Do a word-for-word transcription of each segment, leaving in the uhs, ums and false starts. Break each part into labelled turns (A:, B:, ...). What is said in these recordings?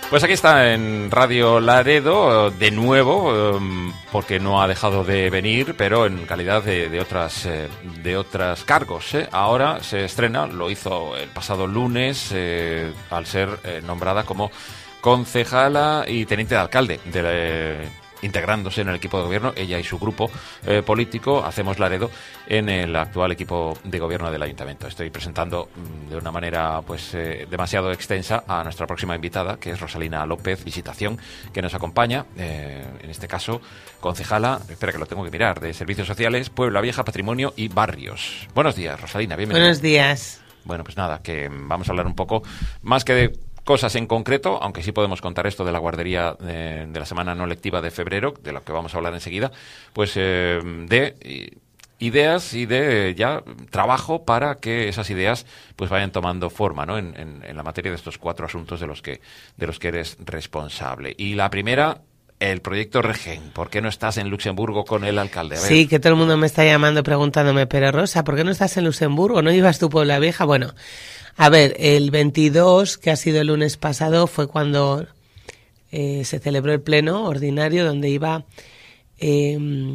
A: Pues aquí está en Radio Laredo, de nuevo, porque no ha dejado de venir, pero en calidad de, de otras de otros cargos. ¿eh? Ahora se estrena, lo hizo el pasado lunes, eh, al ser eh, nombrada como concejala y teniente de alcalde de la, eh, integrándose en el equipo de gobierno, ella y su grupo eh, político, Hacemos Laredo, en el actual equipo de gobierno del ayuntamiento. Estoy presentando mm, de una manera pues eh, demasiado extensa a nuestra próxima invitada, que es Rosalina López Visitación, que nos acompaña, eh, en este caso, concejala, espera que lo tengo que mirar, de Servicios Sociales, Puebla Vieja, Patrimonio y Barrios. Buenos días, Rosalina, bienvenida.
B: Buenos días.
A: Bueno, pues nada, que vamos a hablar un poco más que de cosas en concreto, aunque sí podemos contar esto de la guardería de, de la semana no lectiva de febrero, de lo que vamos a hablar enseguida, pues eh, de ideas y de ya trabajo para que esas ideas pues vayan tomando forma, ¿no? En, en, en la materia de estos cuatro asuntos de los que de los que eres responsable. Y la primera, el proyecto Regen. ¿Por qué no estás en Luxemburgo con el alcalde? A ver.
B: Sí, que todo el mundo me está llamando preguntándome, pero Rosa, ¿por qué no estás en Luxemburgo? ¿No llevas tu Puebla Vieja? Bueno, a ver, el veintidós, que ha sido el lunes pasado, fue cuando eh, se celebró el pleno ordinario donde iba eh,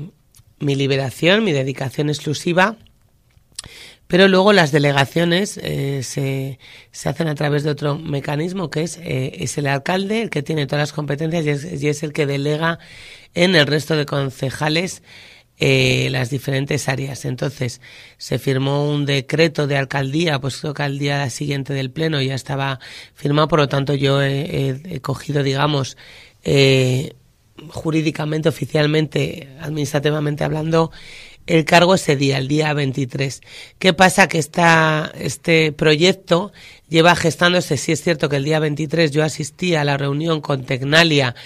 B: mi liberación, mi dedicación exclusiva, pero luego las delegaciones eh, se, se hacen a través de otro mecanismo que es, eh, es el alcalde el que tiene todas las competencias y es, y es el que delega en el resto de concejales Eh, las diferentes áreas. Entonces se firmó un decreto de alcaldía, pues creo que al día siguiente del pleno ya estaba firmado, por lo tanto yo he, he, he cogido, digamos, eh, jurídicamente, oficialmente, administrativamente hablando, el cargo ese día, el día veintitrés. ¿Qué pasa? Que esta, este proyecto lleva gestándose. Sí es cierto que el día veintitrés yo asistí a la reunión con Tecnalia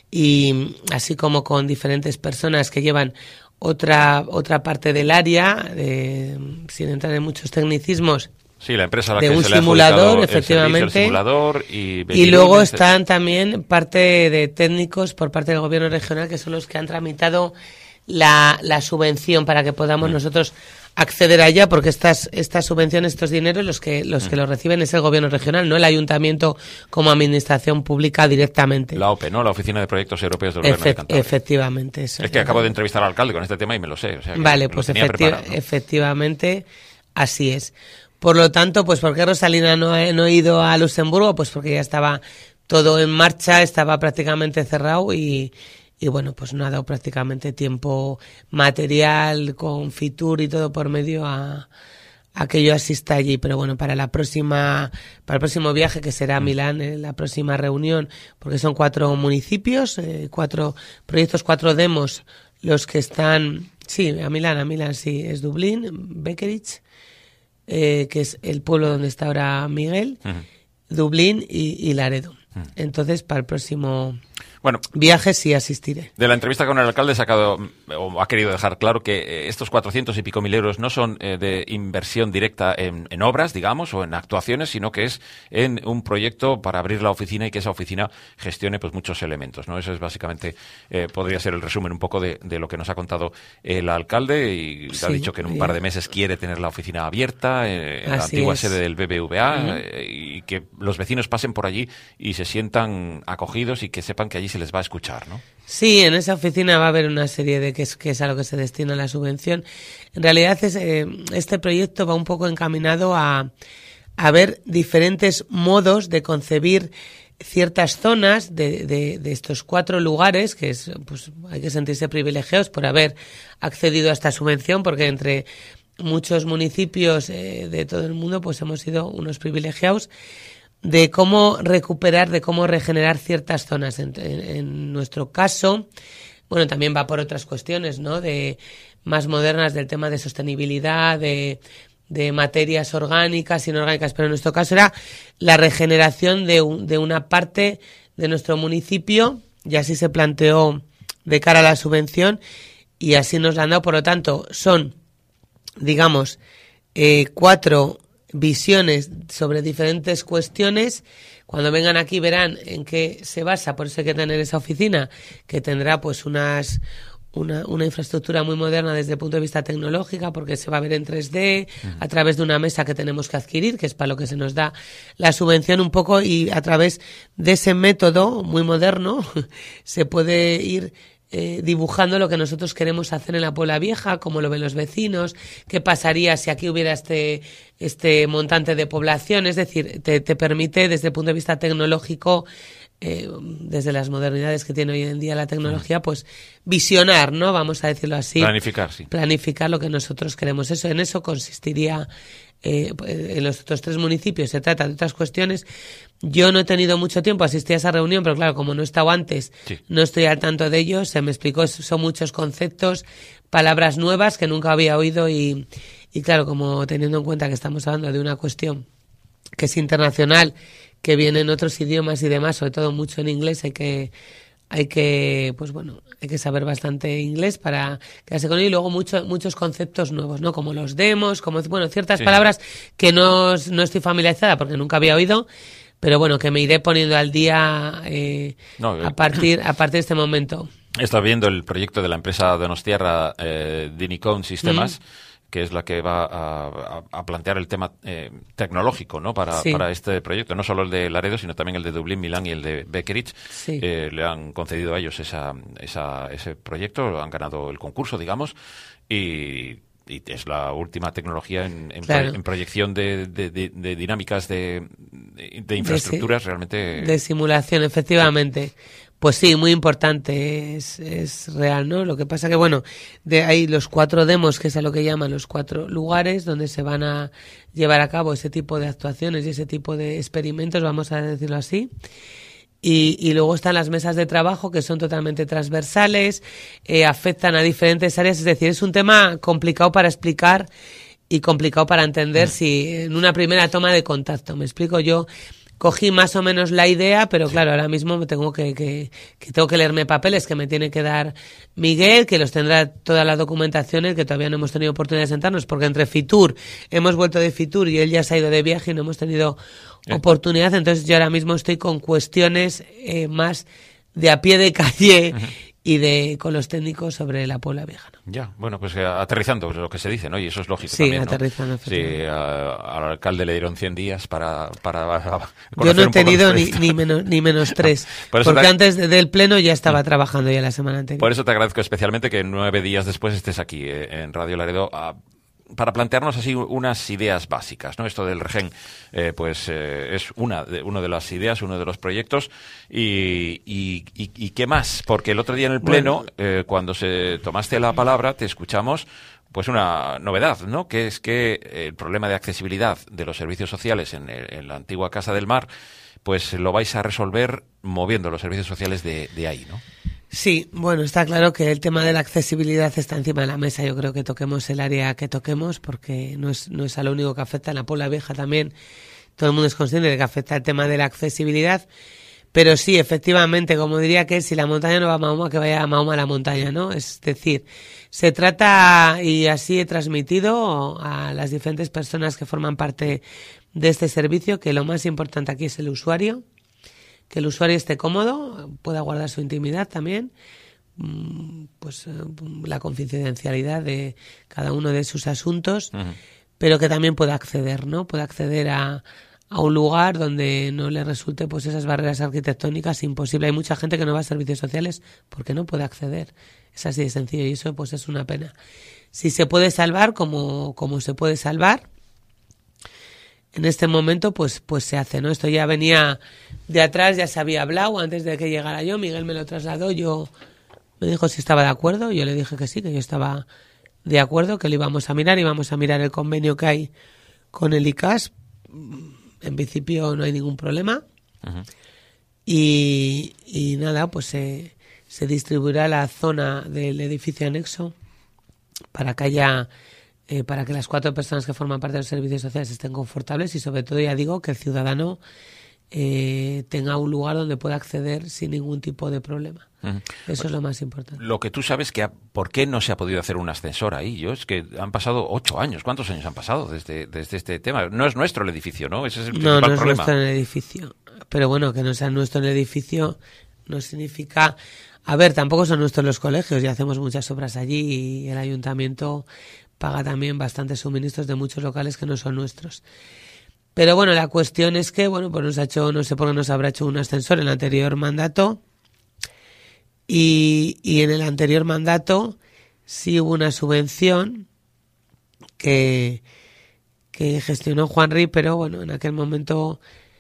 B: y así como con diferentes personas que llevan otra otra parte del área, eh, sin entrar en muchos tecnicismos.
A: Sí, la empresa a la
B: de
A: que
B: un
A: se le ha
B: simulador,
A: el
B: efectivamente.
A: Servicio, el simulador y,
B: y luego están también parte de técnicos por parte del gobierno regional que son los que han tramitado la, la subvención para que podamos mm. nosotros acceder a ella, porque estas estas subvenciones, estos dineros, los que los mm. que los reciben es el gobierno regional, no el ayuntamiento como administración pública directamente.
A: La O P E, ¿no? La Oficina de Proyectos Europeos del Gobierno
B: Efe-
A: de Cantabria.
B: Efectivamente, eso.
A: Es que acabo de entrevistar al alcalde con este tema y me lo sé. O sea, que
B: vale,
A: lo
B: pues
A: tenía
B: efecti-
A: preparado, ¿no?
B: efectivamente, así es. Por lo tanto, pues ¿por qué Rosalina no ha, no ha ido a Luxemburgo? Pues porque ya estaba todo en marcha, estaba prácticamente cerrado y Y bueno, pues no ha dado prácticamente tiempo material con Fitur y todo por medio a, a que yo asista allí. Pero bueno, para la próxima, para el próximo viaje, que será a Milán, en la próxima reunión, porque son cuatro municipios, eh, cuatro proyectos, cuatro demos, los que están, sí, a Milán, a Milán sí, es Dublín, Beckerich, eh, que es el pueblo donde está ahora Miguel, uh-huh. Dublín y, y Laredo. Uh-huh. Entonces, para el próximo
A: Bueno,
B: viajes sí asistiré.
A: De la entrevista con el alcalde ha sacado, o ha querido dejar claro que estos cuatrocientos y pico mil euros no son eh, de inversión directa en, en obras, digamos, o en actuaciones, sino que es en un proyecto para abrir la oficina y que esa oficina gestione pues muchos elementos, ¿no? Eso es básicamente, eh, podría ser el resumen un poco de, de lo que nos ha contado el alcalde y sí, ha dicho que en un bien. par de meses quiere tener la oficina abierta, eh, en la antigua es. sede del B B V A, uh-huh. eh, y que los vecinos pasen por allí y se sientan acogidos y que sepan que allí se les va a escuchar, ¿no?
B: Sí, en esa oficina va a haber una serie de que es, que es a lo que se destina la subvención. En realidad es, eh, este proyecto va un poco encaminado a, a ver diferentes modos de concebir ciertas zonas de, de, de estos cuatro lugares, que es, pues hay que sentirse privilegiados por haber accedido a esta subvención, porque entre muchos municipios eh, de todo el mundo pues hemos sido unos privilegiados de cómo recuperar, de cómo regenerar ciertas zonas. En, en, en nuestro caso, bueno, también va por otras cuestiones, ¿no? De más modernas del tema de sostenibilidad, de, de materias orgánicas, inorgánicas, pero en nuestro caso era la regeneración de, un, de una parte de nuestro municipio, y así se planteó de cara a la subvención, y así nos la han dado. Por lo tanto, son, digamos, eh, cuatro visiones sobre diferentes cuestiones. Cuando vengan aquí verán en qué se basa, por eso hay que tener esa oficina, que tendrá pues unas Una, una infraestructura muy moderna desde el punto de vista tecnológico, porque se va a ver en tres D uh-huh. a través de una mesa que tenemos que adquirir, que es para lo que se nos da la subvención un poco, y a través de ese método muy moderno se puede ir eh, dibujando lo que nosotros queremos hacer en la Puebla Vieja, cómo lo ven los vecinos, qué pasaría si aquí hubiera este, este montante de población. Es decir, te, te permite desde el punto de vista tecnológico, Eh, desde las modernidades que tiene hoy en día la tecnología, pues visionar, ¿no? Vamos a decirlo así.
A: Planificar, sí.
B: Planificar lo que nosotros queremos. Eso, en eso consistiría, eh, en los otros tres municipios se trata de otras cuestiones. Yo no he tenido mucho tiempo, asistí a esa reunión, pero claro, como no he estado antes, sí. no estoy al tanto de ello. Se me explicó, son muchos conceptos, palabras nuevas que nunca había oído y, y claro, como teniendo en cuenta que estamos hablando de una cuestión que es internacional, que viene en otros idiomas y demás, sobre todo mucho en inglés, hay que, hay que, pues bueno, hay que saber bastante inglés para quedarse con ello, y luego mucho, muchos conceptos nuevos, ¿no? Como los demos, como, bueno, ciertas sí. palabras que no, no estoy familiarizada porque nunca había oído, pero bueno, que me iré poniendo al día eh, no, eh. a partir, a partir de este momento.
A: He estado viendo el proyecto de la empresa donostiarra eh, Dinicon Sistemas, mm. que es la que va a, a, a plantear el tema eh, tecnológico, ¿no? Para, sí. para este proyecto, no solo el de Laredo, sino también el de Dublín, Milán y el de Beckerich. Sí. Eh, le han concedido a ellos esa, esa, ese proyecto, han ganado el concurso, digamos, y, y es la última tecnología en, en, claro. pro, en proyección de, de, de, de dinámicas de, de, de infraestructuras de, realmente...
B: De simulación, efectivamente. Sí. Pues sí, muy importante, es, es real, ¿no? Lo que pasa que, bueno, de ahí los cuatro demos, que es a lo que llaman los cuatro lugares donde se van a llevar a cabo ese tipo de actuaciones y ese tipo de experimentos, vamos a decirlo así. Y, y luego están las mesas de trabajo, que son totalmente transversales, eh, afectan a diferentes áreas, es decir, es un tema complicado para explicar y complicado para entender mm. si en una primera toma de contacto, me explico yo. Cogí más o menos la idea, pero claro, ahora mismo me tengo que, que, que tengo que leerme papeles que me tiene que dar Miguel, que los tendrá todas las documentaciones, que todavía no hemos tenido oportunidad de sentarnos, porque entre Fitur, hemos vuelto de Fitur y él ya se ha ido de viaje y no hemos tenido oportunidad, entonces yo ahora mismo estoy con cuestiones eh, más de a pie de calle uh-huh. y de con los técnicos sobre la Puebla Vieja, ¿no?
A: Ya, bueno, pues eh, aterrizando lo que se dice, ¿no? Y eso es lógico
B: sí,
A: también, ¿no?
B: Aterrizando,
A: sí, a, al alcalde le dieron cien días para... para, para
B: yo no he tenido ni, ni, menos, ni menos tres, por porque te... antes de, del pleno ya estaba mm. trabajando ya la semana anterior.
A: Por eso te agradezco especialmente que nueve días después estés aquí eh, en Radio Laredo a... para plantearnos así unas ideas básicas, ¿no? Esto del Regen, eh, pues eh, es una de, una de las ideas, uno de los proyectos. Y, y, y, y ¿qué más? Porque el otro día en el Pleno, bueno. eh, cuando se tomaste la palabra, te escuchamos pues una novedad, ¿no? Que es que el problema de accesibilidad de los servicios sociales en, el, en la antigua Casa del Mar, pues lo vais a resolver moviendo los servicios sociales de, de ahí, ¿no?
B: Sí, bueno, está claro que el tema de la accesibilidad está encima de la mesa. Yo creo que toquemos el área que toquemos, porque no es, no es a lo único que afecta. En la Puebla Vieja también todo el mundo es consciente de que afecta el tema de la accesibilidad. Pero sí, efectivamente, como diría que si la montaña no va a Mahoma, que vaya a Mahoma a la montaña, ¿no? Es decir, se trata, y así he transmitido a las diferentes personas que forman parte de este servicio, que lo más importante aquí es el usuario, que el usuario esté cómodo, pueda guardar su intimidad también, pues la confidencialidad de cada uno de sus asuntos, uh-huh. pero que también pueda acceder, ¿no? Pueda acceder a, a un lugar donde no le resulte pues esas barreras arquitectónicas imposible. Hay mucha gente que no va a servicios sociales porque no puede acceder. Es así de sencillo y eso pues es una pena. Si se puede salvar como, como se puede salvar, en este momento pues pues se hace, ¿no? Esto ya venía de atrás, ya se había hablado antes de que llegara yo, Miguel me lo trasladó, yo me dijo si estaba de acuerdo, yo le dije que sí, que yo estaba de acuerdo, que lo íbamos a mirar, íbamos a mirar el convenio que hay con el I C A S, en principio no hay ningún problema, uh-huh. y, y nada, pues se, se distribuirá la zona del edificio anexo para que haya... Eh, para que las cuatro personas que forman parte de los servicios sociales estén confortables y sobre todo, ya digo, que el ciudadano eh, tenga un lugar donde pueda acceder sin ningún tipo de problema. Uh-huh. Eso pues, es lo más importante.
A: Lo que tú sabes que, ¿por qué no se ha podido hacer un ascensor ahí? Yo es que han pasado ocho años. ¿Cuántos años han pasado desde, desde este tema? No es nuestro el edificio, ¿no? Ese es el principal
B: problema. No, no es
A: problema.
B: nuestro en el edificio. Pero bueno, que no sea nuestro en el edificio no significa... A ver, tampoco son nuestros los colegios y hacemos muchas obras allí y el ayuntamiento paga también bastantes suministros de muchos locales que no son nuestros. Pero bueno, la cuestión es que, bueno, pues nos ha hecho, no sé por qué nos habrá hecho un ascensor en el anterior mandato y, y en el anterior mandato sí hubo una subvención que, que gestionó Juanri, pero bueno, en aquel momento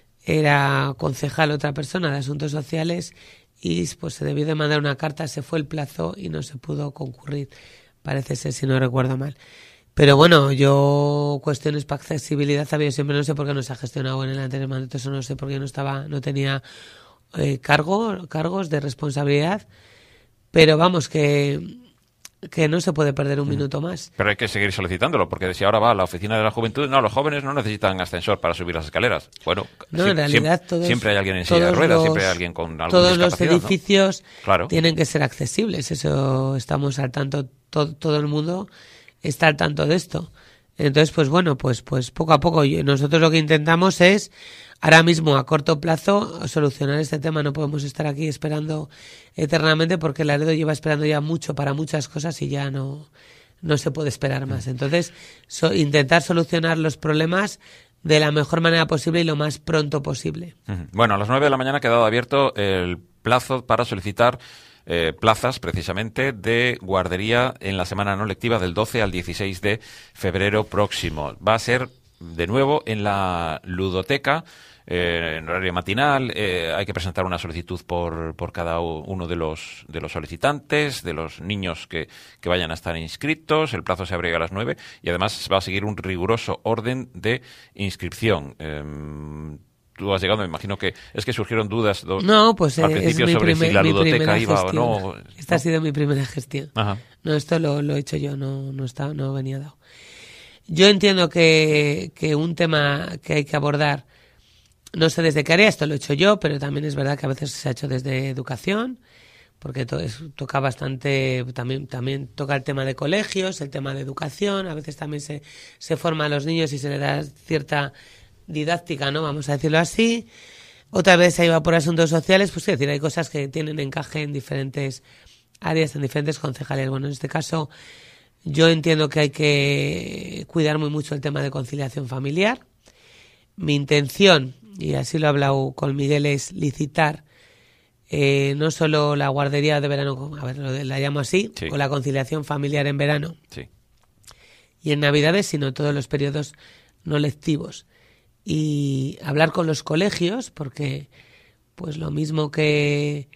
B: era concejal otra persona de Asuntos Sociales y pues se debió de mandar una carta, se fue el plazo y no se pudo concurrir, parece ser, si no recuerdo mal. Pero bueno, yo cuestiones para accesibilidad había siempre, no sé por qué no se ha gestionado en el anterior mandato, eso no sé por qué no estaba, no tenía eh, cargo, cargos de responsabilidad, pero vamos que que no se puede perder un minuto más.
A: Pero hay que seguir solicitándolo, porque si ahora va a la oficina de la juventud, no, los jóvenes no necesitan ascensor para subir las escaleras. Bueno,
B: no,
A: si,
B: en realidad
A: siempre,
B: todos,
A: siempre hay alguien en silla de ruedas,
B: los,
A: siempre hay alguien con alguna
B: todos
A: discapacidad.
B: Todos los edificios,
A: ¿no? Claro,
B: tienen que ser accesibles, eso estamos al tanto, to, todo el mundo está al tanto de esto. Entonces, pues bueno, pues pues poco a poco nosotros lo que intentamos es ahora mismo a corto plazo solucionar este tema. No podemos estar aquí esperando eternamente porque Laredo lleva esperando ya mucho para muchas cosas y ya no, no se puede esperar más. Entonces, so, intentar solucionar los problemas de la mejor manera posible y lo más pronto posible.
A: Bueno, a las nueve de la mañana ha quedado abierto el plazo para solicitar Eh, plazas precisamente de guardería en la semana no lectiva del doce al dieciséis de febrero próximo. Va a ser de nuevo en la ludoteca, eh, en horario matinal. Eh, hay que presentar una solicitud por, por cada uno de los de los solicitantes, de los niños que, que vayan a estar inscritos. El plazo se abre a las nueve y además va a seguir un riguroso orden de inscripción. Eh, Tú has llegado, me imagino que es que surgieron dudas do,
B: no, pues,
A: al
B: eh,
A: principio
B: es
A: sobre
B: primer,
A: si la ludoteca iba
B: gestión.
A: o no.
B: Esta
A: ¿no?
B: ha sido mi primera gestión.
A: Ajá.
B: No, esto lo, lo he hecho yo, no no está, no venía dado. Yo entiendo que, que un tema que hay que abordar, no sé desde qué área, esto lo he hecho yo, pero también es verdad que a veces se ha hecho desde educación, porque to, es, toca bastante, también también toca el tema de colegios, el tema de educación, a veces también se, se forma a los niños y se le da cierta didáctica, ¿no? Vamos a decirlo así. Otra vez se iba por asuntos sociales, pues es decir, hay cosas que tienen encaje en diferentes áreas, en diferentes concejales. Bueno, en este caso yo entiendo que hay que cuidar muy mucho el tema de conciliación familiar. Mi intención, y así lo he hablado con Miguel, es licitar eh, no solo la guardería de verano, a ver, la llamo así,
A: sí.
B: o la conciliación familiar en verano
A: sí.
B: y en Navidades, sino todos los periodos no lectivos. Y hablar con los colegios, porque pues lo mismo que,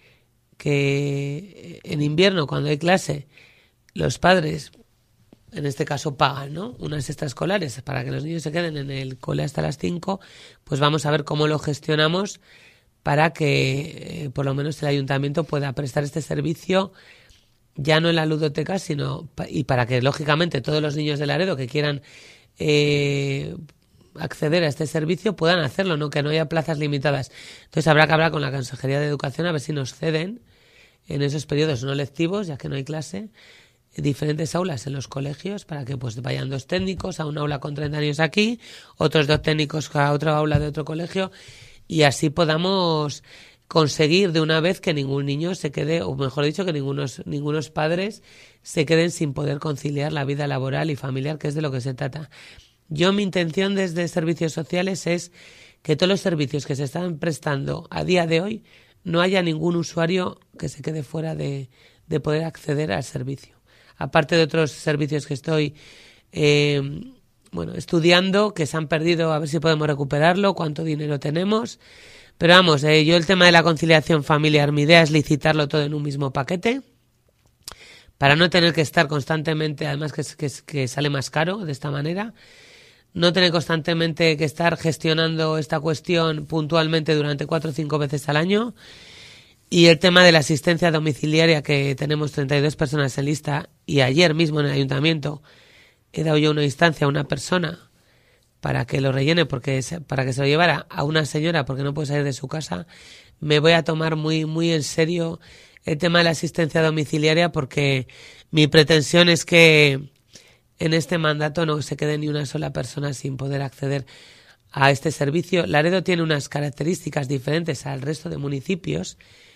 B: que en invierno cuando hay clase, los padres, en este caso, pagan, ¿no?, unas extraescolares para que los niños se queden en el cole hasta las cinco, pues vamos a ver cómo lo gestionamos para que eh, por lo menos el ayuntamiento pueda prestar este servicio ya no en la ludoteca, sino y para que lógicamente todos los niños de Laredo que quieran eh, acceder a este servicio puedan hacerlo, no que no haya plazas limitadas. Entonces habrá que hablar con la Consejería de Educación a ver si nos ceden en esos periodos no lectivos, ya que no hay clase, diferentes aulas en los colegios para que pues vayan dos técnicos a un aula con treinta niños aquí, otros dos técnicos a otra aula de otro colegio y así podamos conseguir de una vez que ningún niño se quede, o mejor dicho, que ningunos, ningunos padres se queden sin poder conciliar la vida laboral y familiar, que es de lo que se trata. Yo, mi intención desde Servicios Sociales es que todos los servicios que se están prestando a día de hoy no haya ningún usuario que se quede fuera de, de poder acceder al servicio. Aparte de otros servicios que estoy eh, bueno, estudiando, que se han perdido, a ver si podemos recuperarlo, cuánto dinero tenemos. Pero vamos, eh, yo el tema de la conciliación familiar, mi idea es licitarlo todo en un mismo paquete, para no tener que estar constantemente, además que, que, que sale más caro de esta manera, no tener constantemente que estar gestionando esta cuestión puntualmente durante cuatro o cinco veces al año. Y el tema de la asistencia domiciliaria, que tenemos treinta y dos personas en lista, y ayer mismo en el ayuntamiento he dado yo una instancia a una persona para que lo rellene, porque para que se lo llevara a una señora porque no puede salir de su casa. Me voy a tomar muy muy en serio el tema de la asistencia domiciliaria, porque mi pretensión es que en este mandato no se quede ni una sola persona sin poder acceder a este servicio. Laredo tiene unas características diferentes al resto de municipios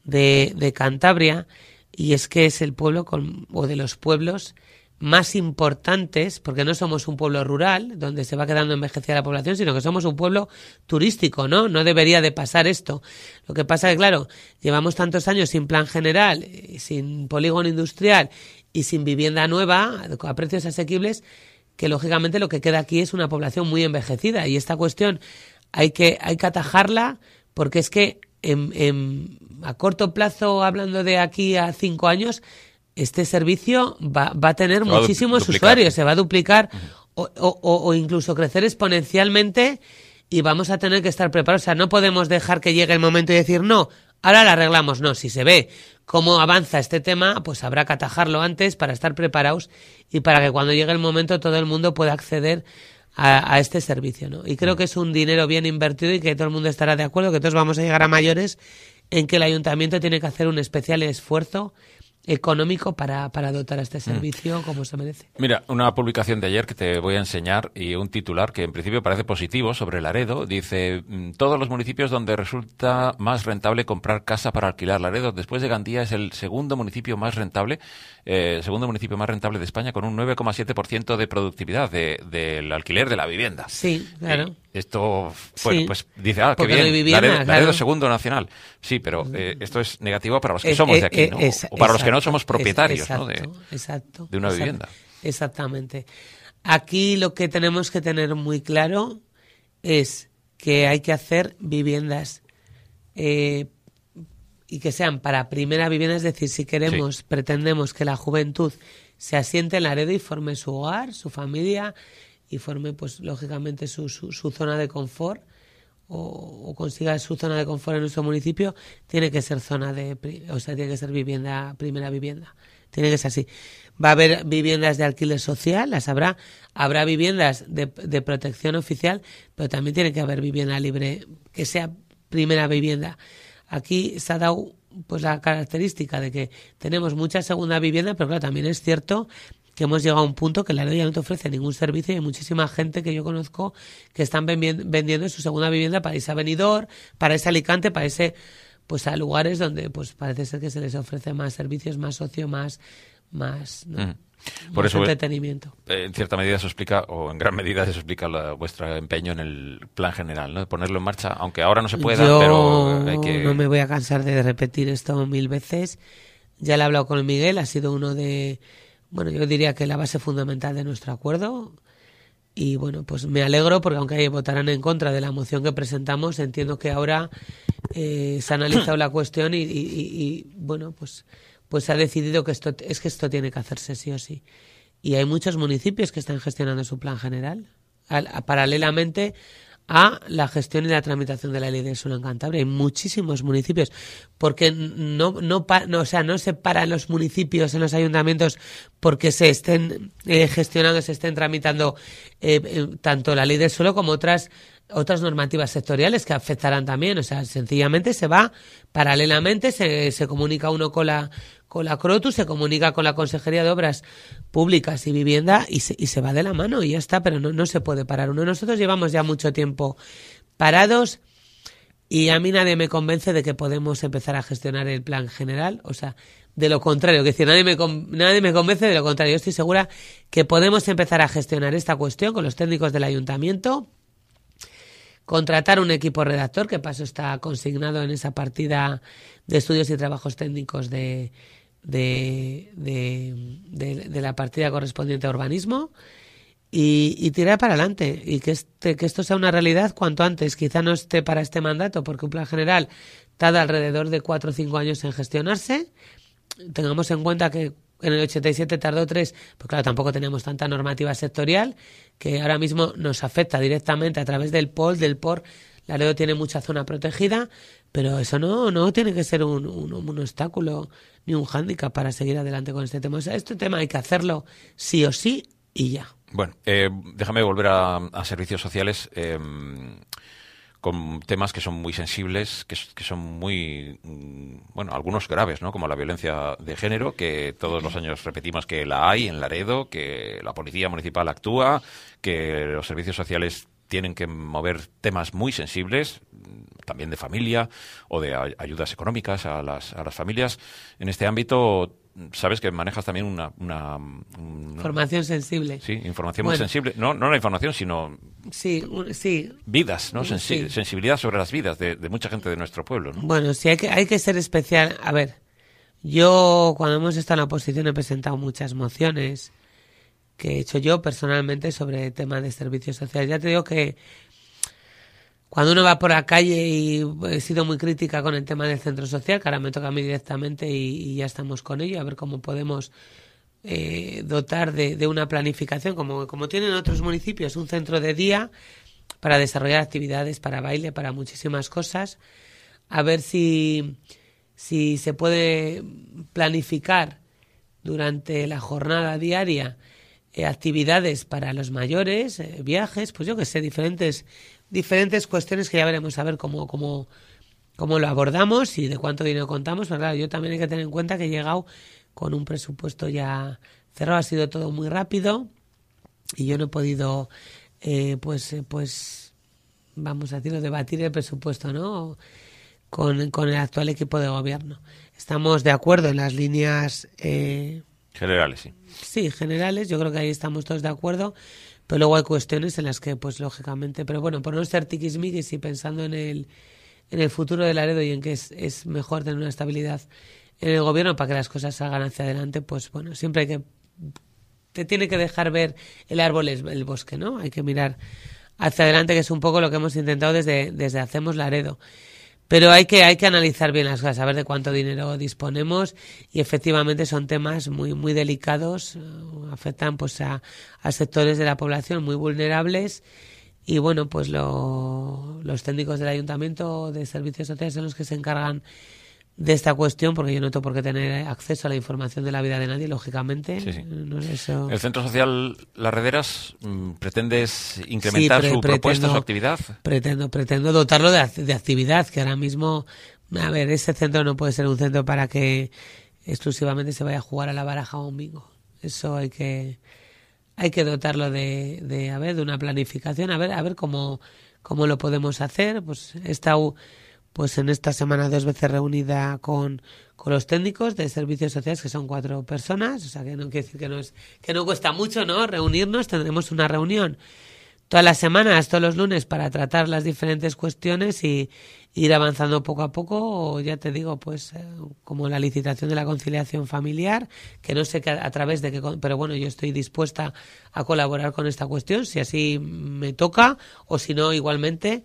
B: de, de Cantabria, y es que es el pueblo con, o de los pueblos más importantes, porque no somos un pueblo rural donde se va quedando envejecida la población, sino que somos un pueblo turístico, ¿no? No debería de pasar esto. Lo que pasa es que, claro, llevamos tantos años sin plan general, sin polígono industrial y sin vivienda nueva a precios asequibles, que lógicamente lo que queda aquí es una población muy envejecida, y esta cuestión hay que, hay que atajarla, porque es que en, en, a corto plazo, hablando de aquí a cinco años, este servicio va, va a tener se muchísimos du- usuarios, se va a duplicar uh-huh. o, o, o incluso crecer exponencialmente, y vamos a tener que estar preparados. O sea, no podemos dejar que llegue el momento y decir, no, ahora lo arreglamos. No, si se ve cómo avanza este tema, pues habrá que atajarlo antes para estar preparados y para que cuando llegue el momento todo el mundo pueda acceder a, a este servicio, ¿no? Y creo que es un dinero bien invertido y que todo el mundo estará de acuerdo, que todos vamos a llegar a mayores en que el ayuntamiento tiene que hacer un especial esfuerzo económico para, para dotar a este servicio mm. como se merece.
A: Mira, una publicación de ayer que te voy a enseñar, y un titular que en principio parece positivo sobre Laredo. Dice, todos los municipios donde resulta más rentable comprar casa para alquilar. Laredo, después de Gandía, es el segundo municipio más rentable, eh, segundo municipio más rentable de España, con un nueve coma siete por ciento de productividad de, del alquiler de la vivienda.
B: Sí, claro.
A: Y esto, bueno, sí. pues dice, ah, qué
B: Porque
A: bien,
B: no vivienda,
A: Laredo,
B: claro.
A: Laredo segundo nacional. Sí, pero eh, esto es negativo para los que
B: es,
A: somos
B: es,
A: de aquí, ¿no?
B: Es,
A: o para
B: exacto,
A: los que no somos propietarios,
B: exacto,
A: ¿no? De,
B: exacto,
A: de una
B: exacto,
A: vivienda.
B: Exactamente. Aquí lo que tenemos que tener muy claro es que hay que hacer viviendas eh, y que sean para primera vivienda, es decir, si queremos, sí. pretendemos que la juventud se asiente en Laredo y forme su hogar, su familia, y forme, pues, lógicamente, su, su, su zona de confort, o, o consiga su zona de confort en nuestro municipio, tiene que ser zona de, o sea, tiene que ser vivienda, primera vivienda. Tiene que ser así. Va a haber viviendas de alquiler social, las habrá. Habrá viviendas de, de protección oficial, pero también tiene que haber vivienda libre, que sea primera vivienda. Aquí se ha dado, pues, la característica de que tenemos mucha segunda vivienda, pero claro, también es cierto que hemos llegado a un punto que la ley ya no te ofrece ningún servicio, y hay muchísima gente que yo conozco que están vendiendo su segunda vivienda para irse a Benidorm, para irse a Alicante, para irse, pues, a lugares donde, pues, parece ser que se les ofrece más servicios, más ocio, más, más, ¿no? mm.
A: Por
B: más
A: eso,
B: entretenimiento.
A: Eh, en cierta medida se explica, o en gran medida se explica la, vuestro empeño en el plan general, ¿no? De ponerlo en marcha, aunque ahora no se pueda,
B: yo
A: pero hay que...
B: no me voy a cansar de repetir esto mil veces. Ya le he hablado con Miguel, ha sido uno de... Bueno, yo diría que la base fundamental de nuestro acuerdo, y bueno, pues me alegro porque aunque votarán en contra de la moción que presentamos, entiendo que ahora eh, se ha analizado la cuestión y, y, y, y bueno, pues pues se ha decidido que esto es que esto tiene que hacerse sí o sí. Y hay muchos municipios que están gestionando su plan general a, a, paralelamente a la gestión y la tramitación de la ley del suelo en Cantabria. Hay muchísimos municipios, porque no, no, no, o sea, no se paran los municipios en los ayuntamientos porque se estén eh, gestionando, se estén tramitando eh, eh, tanto la ley del suelo como otras otras normativas sectoriales que afectarán también. O sea, sencillamente se va paralelamente, se, se comunica uno con la con la Crotu, se comunica con la Consejería de Obras Públicas y Vivienda y se, y se va de la mano y ya está, pero no, no se puede parar uno. Nosotros llevamos ya mucho tiempo parados y a mí nadie me convence de que podemos empezar a gestionar el plan general. O sea, de lo contrario, que decir, nadie me, nadie me convence de lo contrario. Yo estoy segura que podemos empezar a gestionar esta cuestión con los técnicos del ayuntamiento, contratar un equipo redactor, que paso está consignado en esa partida de estudios y trabajos técnicos de, de, de, de, de la partida correspondiente a urbanismo, y, y tirar para adelante y que, este, que esto sea una realidad cuanto antes. Quizá no esté para este mandato porque un plan general tarda alrededor de cuatro o cinco años en gestionarse. Tengamos en cuenta que en el ochenta y siete tardó tres, pues claro, tampoco tenemos tanta normativa sectorial, que ahora mismo nos afecta directamente a través del P O L, del P O R. Laredo tiene mucha zona protegida, pero eso no, no tiene que ser un, un, un obstáculo ni un hándicap para seguir adelante con este tema. O sea, este tema hay que hacerlo sí o sí y ya.
A: Bueno, eh, déjame volver a, a servicios sociales. Eh, con temas que son muy sensibles, que, que son muy, bueno, algunos graves, ¿no? Como la violencia de género, que todos los años repetimos que la hay en Laredo, que la policía municipal actúa, que los servicios sociales tienen que mover temas muy sensibles, también de familia o de ayudas económicas a las, a las familias. En este ámbito, sabes que manejas también una... una, una
B: información sensible.
A: Sí, información
B: bueno.
A: muy sensible. No, no la información, sino...
B: Sí, sí.
A: Vidas, ¿no? Sensi-
B: sí.
A: Sensibilidad sobre las vidas de, de mucha gente de nuestro pueblo, ¿no?
B: Bueno, sí, hay que, hay que ser especial. A ver, yo cuando hemos estado en la oposición he presentado muchas mociones que he hecho yo personalmente sobre temas de servicios sociales. Ya te digo que cuando uno va por la calle, y he sido muy crítica con el tema del centro social, que ahora me toca a mí directamente y, y ya estamos con ello, a ver cómo podemos eh, dotar de, de una planificación, como, como tienen otros municipios, un centro de día para desarrollar actividades, para baile, para muchísimas cosas, a ver si, si se puede planificar durante la jornada diaria eh, actividades para los mayores, eh, viajes, pues yo que sé, diferentes diferentes cuestiones que ya veremos a ver cómo, cómo, cómo lo abordamos y de cuánto dinero contamos. Pero claro, yo también hay que tener en cuenta que he llegado con un presupuesto ya cerrado, ha sido todo muy rápido y yo no he podido, eh, pues, eh, pues, vamos a decirlo, debatir el presupuesto, ¿no? Con, con el actual equipo de gobierno. Estamos de acuerdo en las líneas... Eh,
A: generales, sí.
B: Sí, generales, yo creo que ahí estamos todos de acuerdo. Pero luego hay cuestiones en las que, pues lógicamente, pero bueno, por no ser tiquismiquis y pensando en el, en el futuro de Laredo y en que es, es mejor tener una estabilidad en el gobierno para que las cosas salgan hacia adelante, pues bueno, siempre hay que, te tiene que dejar ver el árbol, el bosque, ¿no? Hay que mirar hacia adelante, que es un poco lo que hemos intentado desde, desde Hacemos Laredo. Pero hay que, hay que analizar bien las cosas, saber de cuánto dinero disponemos y efectivamente son temas muy, muy delicados, uh, afectan pues a, a sectores de la población muy vulnerables y bueno, pues lo, los técnicos del Ayuntamiento de Servicios Sociales son los que se encargan de esta cuestión, porque yo no tengo por qué tener acceso a la información de la vida de nadie, lógicamente.
A: Sí, sí.
B: No es eso.
A: ¿El Centro Social Las Rederas pretendes incrementar sí, pre- su pretendo, propuesta, su actividad?
B: Pretendo, pretendo dotarlo de, de actividad, que ahora mismo, a ver, ese centro no puede ser un centro para que exclusivamente se vaya a jugar a la baraja o a un bingo. Eso hay que hay que dotarlo de, de a ver, de una planificación, a ver, a ver cómo, cómo lo podemos hacer. Pues he estado pues en esta semana dos veces reunida con, con los técnicos de servicios sociales, que son cuatro personas, o sea que no quiere decir que no es, que no cuesta mucho, ¿no? Reunirnos, tendremos una reunión todas las semanas, todos los lunes, para tratar las diferentes cuestiones y ir avanzando poco a poco, o ya te digo, pues eh, como la licitación de la conciliación familiar, que no sé que a, a través de qué, pero bueno, yo estoy dispuesta a colaborar con esta cuestión, si así me toca, o si no, igualmente,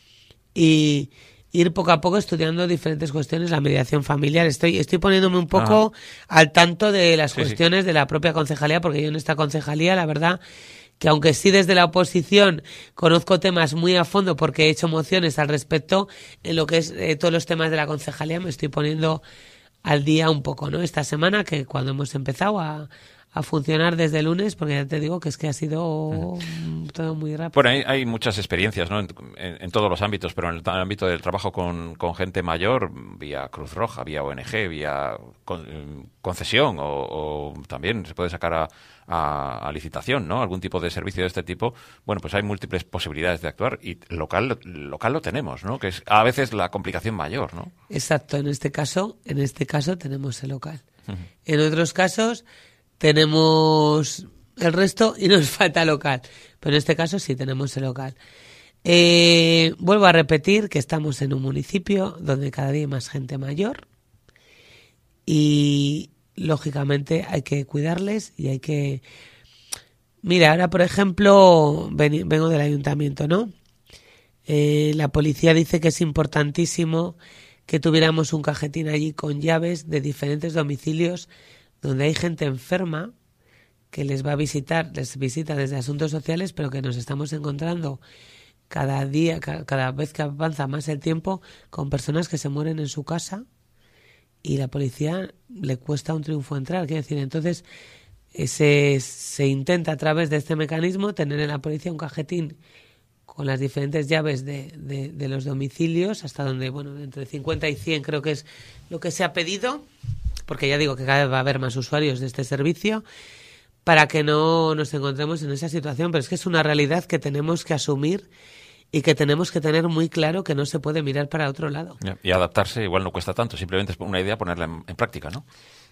B: y ir poco a poco estudiando diferentes cuestiones, la mediación familiar. Estoy estoy poniéndome un poco ah. al tanto de las sí, cuestiones sí. de la propia concejalía, porque yo en esta concejalía, la verdad, que aunque sí desde la oposición conozco temas muy a fondo porque he hecho mociones al respecto, en lo que es eh, todos los temas de la concejalía me estoy poniendo al día un poco, ¿no? Esta semana, que cuando hemos empezado a... a funcionar desde el lunes, porque ya te digo que es que ha sido todo muy rápido.
A: Bueno, hay, hay muchas experiencias, ¿no? En, en, en todos los ámbitos, pero en el ámbito del trabajo con, con gente mayor, vía Cruz Roja, vía O N G, vía con, concesión, o, o también se puede sacar a, a, a licitación, ¿no? Algún tipo de servicio de este tipo. Bueno, pues hay múltiples posibilidades de actuar y local, local lo tenemos, ¿no? Que es a veces la complicación mayor, ¿no?
B: Exacto, en este caso, en este caso tenemos el local. Uh-huh. En otros casos tenemos el resto y nos falta local, pero en este caso sí tenemos el local. Eh, vuelvo a repetir que estamos en un municipio donde cada día hay más gente mayor y lógicamente hay que cuidarles y hay que... Mira, ahora por ejemplo ven, vengo del ayuntamiento, ¿no? Eh, la policía dice que es importantísimo que tuviéramos un cajetín allí con llaves de diferentes domicilios donde hay gente enferma que les va a visitar, les visita desde asuntos sociales, pero que nos estamos encontrando cada día, cada vez que avanza más el tiempo, con personas que se mueren en su casa y la policía le cuesta un triunfo entrar. Quiero decir, entonces se, se intenta a través de este mecanismo tener en la policía un cajetín con las diferentes llaves de, de, de los domicilios, hasta donde, bueno, entre cincuenta y cien creo que es lo que se ha pedido, porque ya digo que cada vez va a haber más usuarios de este servicio, para que no nos encontremos en esa situación. Pero es que es una realidad que tenemos que asumir y que tenemos que tener muy claro que no se puede mirar para otro lado.
A: Y adaptarse igual no cuesta tanto, simplemente es una idea ponerla en, en práctica, ¿no?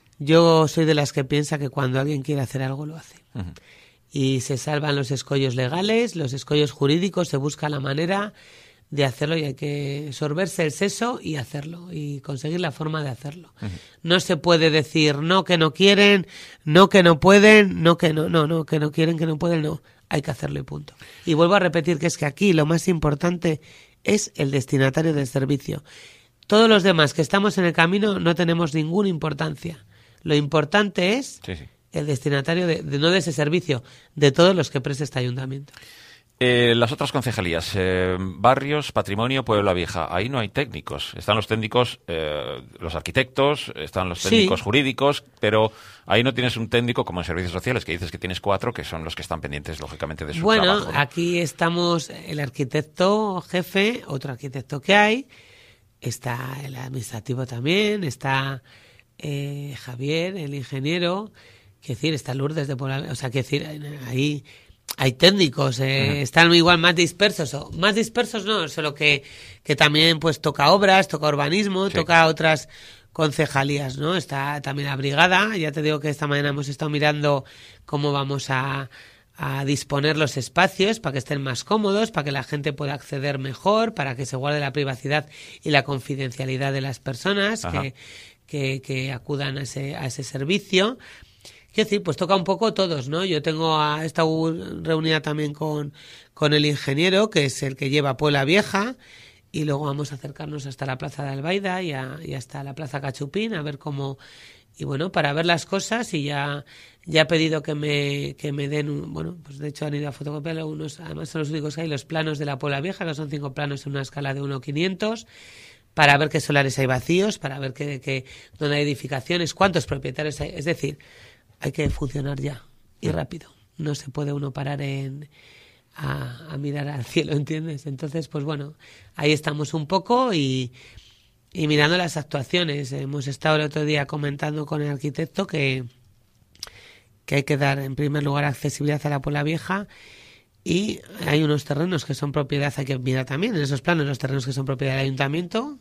B: Yo soy de las que piensa que cuando alguien quiere hacer algo, lo hace. Uh-huh. Y se salvan los escollos legales, los escollos jurídicos, se busca la manera de hacerlo y hay que sorberse el seso y hacerlo y conseguir la forma de hacerlo. Uh-huh. No se puede decir no que no quieren, no que no pueden, no que no, no, no, que no quieren, que no pueden, no. Hay que hacerlo y punto. Y vuelvo a repetir que es que aquí lo más importante es el destinatario del servicio. Todos los demás que estamos en el camino no tenemos ninguna importancia. Lo importante es sí, sí. el destinatario, de, de no de ese servicio, de todos los que preste este ayuntamiento.
A: Eh, las otras concejalías, eh, barrios, patrimonio, Puebla Vieja, ahí no hay técnicos. Están los técnicos, eh, los arquitectos, están los técnicos sí. jurídicos, pero ahí no tienes un técnico como en servicios sociales, que dices que tienes cuatro, que son los que están pendientes, lógicamente, de su
B: bueno,
A: trabajo.
B: Bueno, aquí estamos el arquitecto jefe, otro arquitecto que hay, está el administrativo también, está eh, Javier, el ingeniero, quiero decir, está Lourdes de Puebla, o sea, quiero decir, ahí... Hay técnicos, eh, uh-huh. están igual más dispersos, o más dispersos no, solo que, que también pues toca obras, toca urbanismo, sí. toca otras concejalías, ¿no? Está también la brigada, ya te digo que esta mañana hemos estado mirando cómo vamos a, a disponer los espacios para que estén más cómodos, para que la gente pueda acceder mejor, para que se guarde la privacidad y la confidencialidad de las personas que, que, que acudan a ese, a ese servicio. Quiero decir, pues toca un poco todos, ¿no? Yo tengo a esta reunida también con, con el ingeniero, que es el que lleva Puebla Vieja, y luego vamos a acercarnos hasta la Plaza de Albaida y, a, y hasta la Plaza Cachupín, a ver cómo... Y bueno, para ver las cosas, y ya, ya he pedido que me, que me den, un, bueno, pues de hecho han ido a fotocopiar unos, además son los únicos que hay, los planos de la Puebla Vieja, que son cinco planos en una escala de uno a quinientos, para ver qué solares hay vacíos, para ver qué, qué, dónde hay edificaciones, cuántos propietarios hay, es decir... Hay que funcionar ya y rápido. No se puede uno parar en a, a mirar al cielo, ¿entiendes? Entonces, pues bueno, ahí estamos un poco y, y mirando las actuaciones. Hemos estado el otro día comentando con el arquitecto que, que hay que dar en primer lugar accesibilidad a la Puebla Vieja, y hay unos terrenos que son propiedad, hay que mirar también en esos planos los terrenos que son propiedad del ayuntamiento.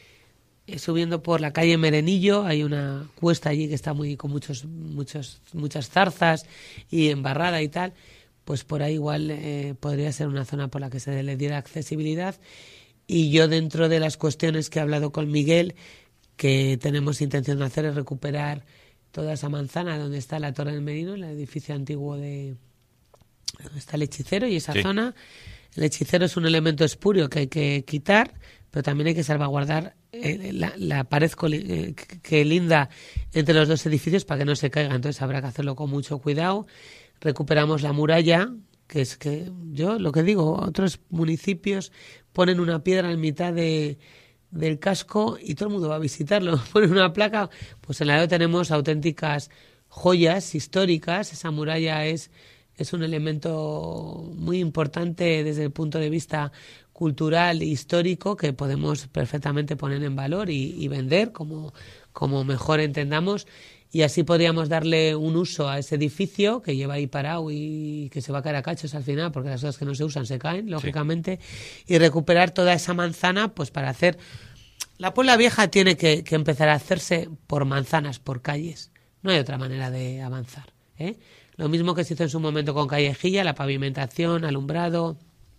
B: Subiendo por la calle Merenillo hay una cuesta allí que está muy con muchos muchos muchas zarzas y embarrada y tal, pues por ahí igual eh, podría ser una zona por la que se le diera accesibilidad. Y yo, dentro de las cuestiones que he hablado con Miguel, que tenemos intención de hacer, es recuperar toda esa manzana donde está la Torre del Merino, el edificio antiguo de donde está el hechicero, y esa sí. zona. El hechicero es un elemento espurio que hay que quitar, pero también hay que salvaguardar eh, la, la pared eh, que linda entre los dos edificios para que no se caiga. Entonces habrá que hacerlo con mucho cuidado. Recuperamos la muralla, que es que yo lo que digo, otros municipios ponen una piedra en mitad de, del casco y todo el mundo va a visitarlo. Ponen una placa, pues en la tenemos auténticas joyas históricas. Esa muralla es... es un elemento muy importante desde el punto de vista cultural e histórico que podemos perfectamente poner en valor y, y vender como, como mejor entendamos, y así podríamos darle un uso a ese edificio que lleva ahí parado y que se va a caer a cachos al final, porque las cosas que no se usan se caen, lógicamente, sí. y recuperar toda esa manzana pues para hacer... La Puebla Vieja tiene que, que empezar a hacerse por manzanas, por calles. No hay otra manera de avanzar, ¿eh? Lo mismo que se hizo en su momento con Callejilla, la pavimentación, alumbrado.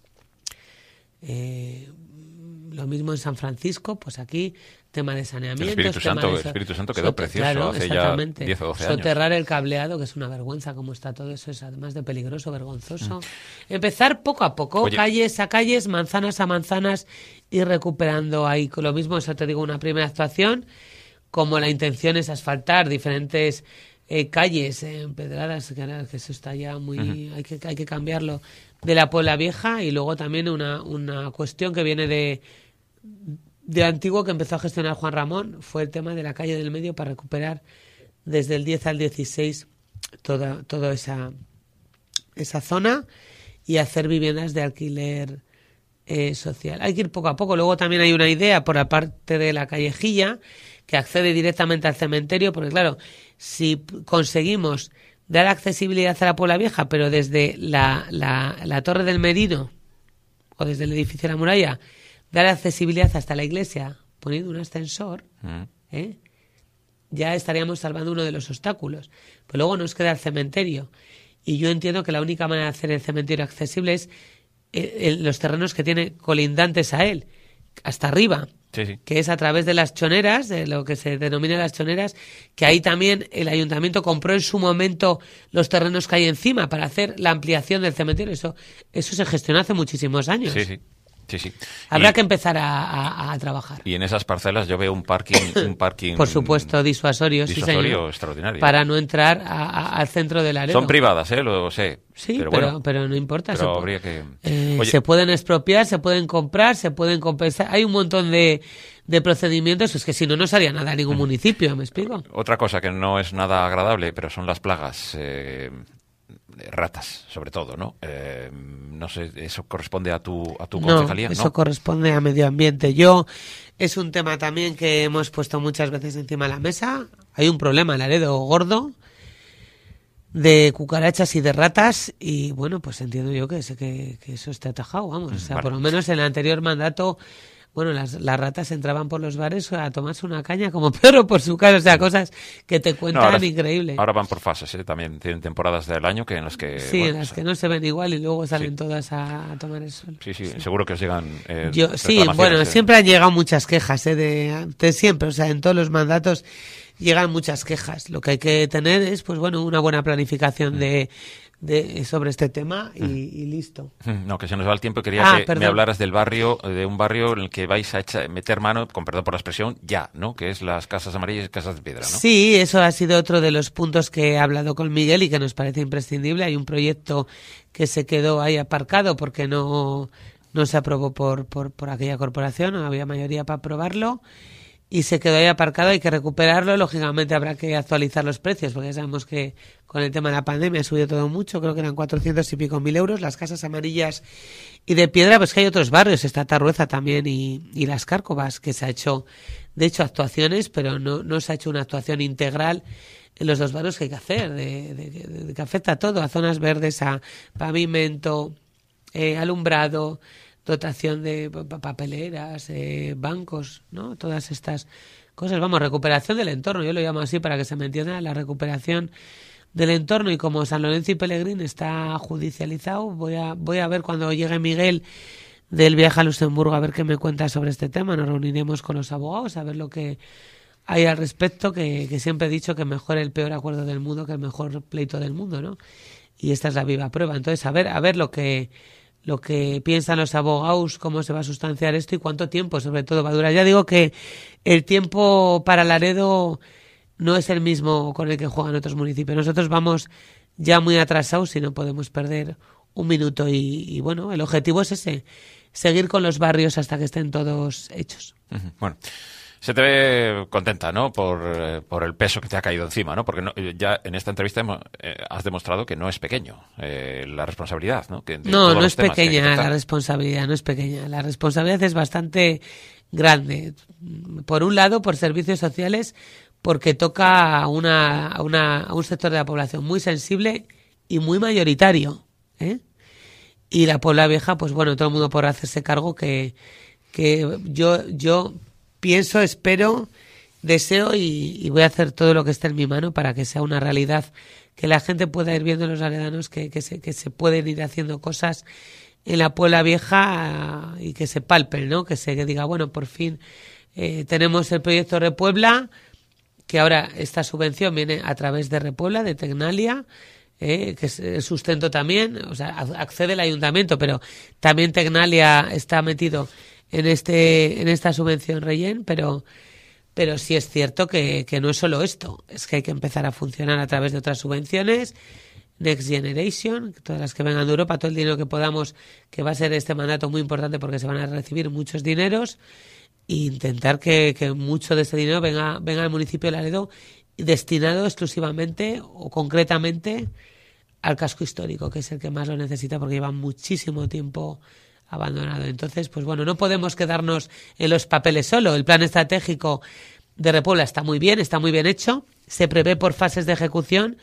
B: Eh, lo mismo en San Francisco, pues aquí, tema de saneamiento.
A: El Espíritu,
B: tema
A: Santo,
B: de
A: el Espíritu Santo quedó
B: Sote,
A: precioso
B: claro,
A: hace ya diez o doce años.
B: Soterrar el cableado, que es una vergüenza cómo está todo eso, es además de peligroso, vergonzoso. Mm. Empezar poco a poco, Oye. calles a calles, manzanas a manzanas, y recuperando ahí. Lo mismo, eso te digo, una primera actuación, como la intención es asfaltar diferentes... Eh, calles eh, empedradas, que, que eso está ya muy... Uh-huh. hay que hay que cambiarlo, de la Puebla Vieja. Y luego también una, una cuestión que viene de, de antiguo, que empezó a gestionar Juan Ramón, fue el tema de la calle del Medio, para recuperar desde el diez al dieciséis toda, toda esa, esa zona, y hacer viviendas de alquiler eh, social. Hay que ir poco a poco. Luego también hay una idea por la parte de la Callejilla, que accede directamente al cementerio, porque claro, si conseguimos dar accesibilidad a la Puebla Vieja, pero desde la, la, la Torre del Merino o desde el edificio de la Muralla, dar accesibilidad hasta la iglesia poniendo un ascensor, mm. ¿eh? ya estaríamos salvando uno de los obstáculos. Pero luego nos queda el cementerio. Y yo entiendo que la única manera de hacer el cementerio accesible es en los terrenos que tiene colindantes a él, hasta arriba,
A: sí, sí.
B: que es a través de las choneras, de lo que se denomina las choneras, que ahí también el ayuntamiento compró en su momento los terrenos que hay encima para hacer la ampliación del cementerio. Eso, eso se gestionó hace muchísimos años.
A: Sí, sí. Sí, sí.
B: Habrá
A: y,
B: que empezar a, a, a trabajar.
A: Y en esas parcelas yo veo un parking, un parking
B: por supuesto, disuasorio,
A: disuasorio
B: sí, señor,
A: extraordinario.
B: Para no entrar a, a, al centro del Laredo.
A: Son privadas, ¿eh? Lo sé.
B: Sí,
A: pero,
B: pero,
A: bueno,
B: pero no importa.
A: Pero
B: se,
A: habría que...
B: eh,
A: Oye,
B: se pueden expropiar, se pueden comprar, se pueden compensar. Hay un montón de, de procedimientos. Es que si no, no salía nada a ningún municipio, ¿me explico?
A: Otra cosa que no es nada agradable, pero son las plagas. Eh, ratas, sobre todo, ¿no? Eh, no sé, ¿eso corresponde a tu, a tu concejalía?
B: No, eso
A: ¿no?
B: corresponde a medio ambiente. Yo, es un tema también que hemos puesto muchas veces encima de la mesa. Hay un problema en Laredo gordo de cucarachas y de ratas y, bueno, pues entiendo yo que, que, que eso esté atajado, vamos. O sea, vale. Por lo menos en el anterior mandato... Bueno, las, las ratas entraban por los bares a tomarse una caña como perro por su casa, o sea, cosas que te cuentan no,
A: ahora,
B: increíble.
A: Ahora van por fases, ¿eh? También tienen temporadas del año que en las que...
B: Sí,
A: bueno,
B: en las
A: o sea,
B: que no se ven igual y luego salen
A: sí.
B: todas a, a tomar el sol.
A: Sí, sí, sí, seguro que os llegan eh,
B: Yo, sí, bueno,
A: de...
B: siempre han llegado muchas quejas, ¿eh? de, de siempre, o sea, en todos los mandatos llegan muchas quejas. Lo que hay que tener es, pues bueno, una buena planificación mm. de... De, sobre este tema y, y listo.
A: No, que se nos va el tiempo y quería
B: ah,
A: que
B: perdón.
A: me hablaras del barrio, de un barrio en el que vais a echar, meter mano, con perdón por la expresión, ya, ¿no? Que es las Casas Amarillas y Casas de Piedra, ¿no?
B: Sí, eso ha sido otro de los puntos que he hablado con Miguel y que nos parece imprescindible. Hay un proyecto que se quedó ahí aparcado porque no, no se aprobó por, por, por aquella corporación, no había mayoría para aprobarlo. Y se quedó ahí aparcado, hay que recuperarlo. Lógicamente habrá que actualizar los precios, porque ya sabemos que con el tema de la pandemia ha subido todo mucho. Creo que eran cuatrocientos y pico mil euros. Las Casas Amarillas y de Piedra, pues que hay otros barrios. Está Tarrueza también y, y Las Cárcovas, que se ha hecho, de hecho, actuaciones, pero no, no se ha hecho una actuación integral en los dos barrios que hay que hacer, de, de, de, de que afecta a todo, a zonas verdes, a pavimento, eh, alumbrado, dotación de papeleras, eh, bancos, ¿no? Todas estas cosas. Vamos, recuperación del entorno, yo lo llamo así para que se me entienda, la recuperación del entorno. Y como San Lorenzo y Pellegrín está judicializado, voy a voy a ver cuando llegue Miguel del viaje a Luxemburgo a ver qué me cuenta sobre este tema. Nos reuniremos con los abogados a ver lo que hay al respecto, que, que siempre he dicho que mejor el peor acuerdo del mundo que el mejor pleito del mundo, ¿no? Y esta es la viva prueba. Entonces, a ver, a ver lo que lo que piensan los abogados, cómo se va a sustanciar esto y cuánto tiempo sobre todo va a durar. Ya digo que el tiempo para Laredo no es el mismo con el que juegan otros municipios. Nosotros vamos ya muy atrasados y no podemos perder un minuto y, y bueno, el objetivo es ese, seguir con los barrios hasta que estén todos hechos.
A: Uh-huh. Bueno, se te ve contenta, ¿no? Por, eh, por el peso que te ha caído encima, ¿no? Porque no, ya en esta entrevista hemos, eh, has demostrado que no es pequeño eh, la responsabilidad, ¿no? Que
B: no, no es pequeña la responsabilidad, no es pequeña. La responsabilidad es bastante grande. Por un lado, por servicios sociales, porque toca a, una, a, una, a un sector de la población muy sensible y muy mayoritario, ¿eh? Y la Puebla Vieja, pues bueno, todo el mundo podrá hacerse cargo que, que yo... yo pienso, espero, deseo y, y voy a hacer todo lo que esté en mi mano para que sea una realidad, que la gente pueda ir viendo en los laredanos que, que, se, que se pueden ir haciendo cosas en la Puebla Vieja y que se palpen, ¿no? Que se que diga, bueno, por fin eh, tenemos el proyecto Repuebla, que ahora esta subvención viene a través de Repuebla, de Tecnalia, eh, que es el sustento también, o sea, accede el ayuntamiento, pero también Tecnalia está metido en este en esta subvención rellén, pero pero sí es cierto que, que no es solo esto, es que hay que empezar a funcionar a través de otras subvenciones, Next Generation, todas las que vengan de Europa, todo el dinero que podamos, que va a ser este mandato muy importante porque se van a recibir muchos dineros, e intentar que, que mucho de este dinero venga, venga al municipio de Laredo destinado exclusivamente o concretamente al casco histórico, que es el que más lo necesita porque lleva muchísimo tiempo abandonado. Entonces, pues bueno, no podemos quedarnos en los papeles solo. El plan estratégico de Repuebla está muy bien, está muy bien hecho, se prevé por fases de ejecución,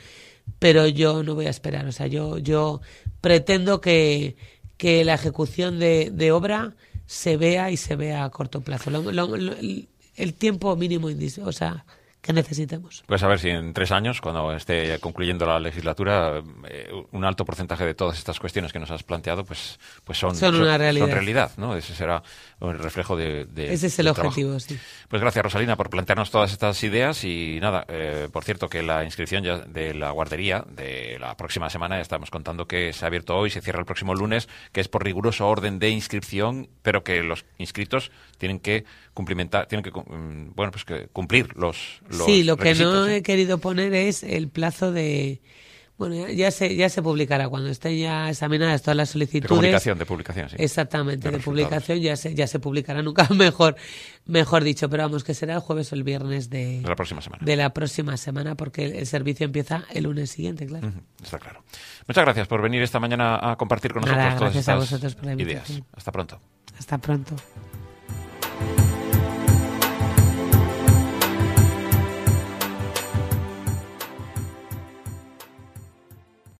B: pero yo no voy a esperar. O sea, yo, yo pretendo que, que la ejecución de, de obra se vea y se vea a corto plazo. Lo, lo, lo, el tiempo mínimo, indis, o sea, que necesitemos.
A: Pues a ver si en tres años, cuando esté concluyendo la legislatura, eh, un alto porcentaje de todas estas cuestiones que nos has planteado, pues, pues son,
B: son una
A: son,
B: realidad.
A: Son realidad, ¿no? Ese será el reflejo de, de
B: ese es el objetivo,
A: trabajo.
B: Sí.
A: Pues gracias, Rosalina, por plantearnos todas estas ideas y nada, eh, por cierto que la inscripción ya de la guardería de la próxima semana, ya estamos contando que se ha abierto hoy, se cierra el próximo lunes, que es por riguroso orden de inscripción, pero que los inscritos tienen que cumplimentar, tienen que bueno, pues que cumplir los, los
B: Sí, lo que no
A: ¿eh?
B: he querido poner es el plazo de... Bueno, ya, ya se ya se publicará cuando estén ya examinadas todas las solicitudes.
A: De publicación, de publicación, sí.
B: Exactamente, de, de publicación ya se ya se publicará, nunca mejor mejor dicho, pero vamos, que será el jueves o el viernes de,
A: de la próxima semana.
B: De la próxima semana, porque el, el servicio empieza el lunes siguiente, claro.
A: Uh-huh, está claro. Muchas gracias por venir esta mañana a compartir con nosotros
B: Nada,
A: todas
B: gracias
A: estas
B: a vosotros por la
A: ideas. Hasta pronto.
B: Hasta pronto.